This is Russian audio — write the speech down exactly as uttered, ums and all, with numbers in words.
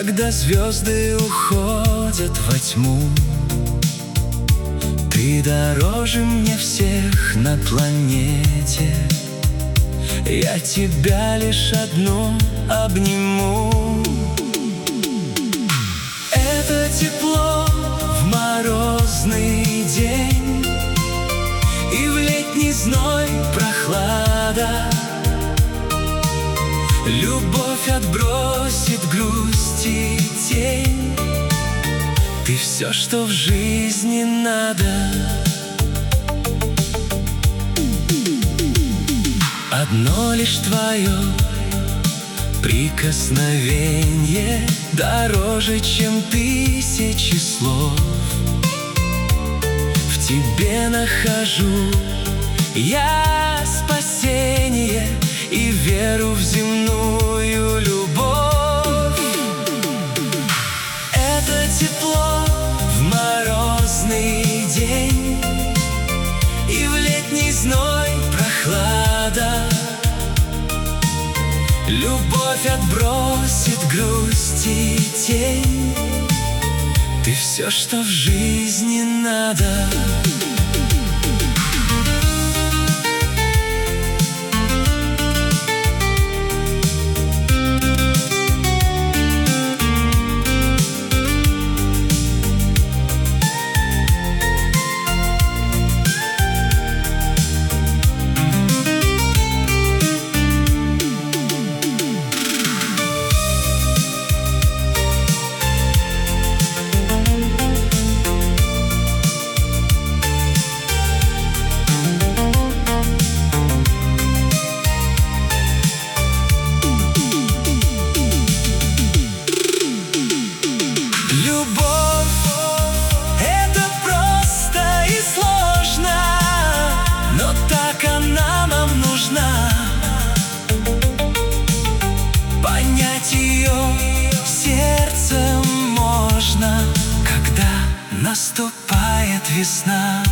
Когда звезды уходят во тьму, ты дороже мне всех на планете. Я тебя лишь одну обниму. Это тепло в морозный день, и в летний зной прохлада. Любовь отбросит грусть и тень. Ты все, что в жизни надо. Одно лишь твое прикосновение дороже, чем тысячи слов. В тебе нахожу я спасение и веру в земную любовь. Это тепло в морозный день, и в летний зной прохлада. Любовь отбросит грусть и тень. Ты все, что в жизни надо. Сердцем можно, когда наступает весна.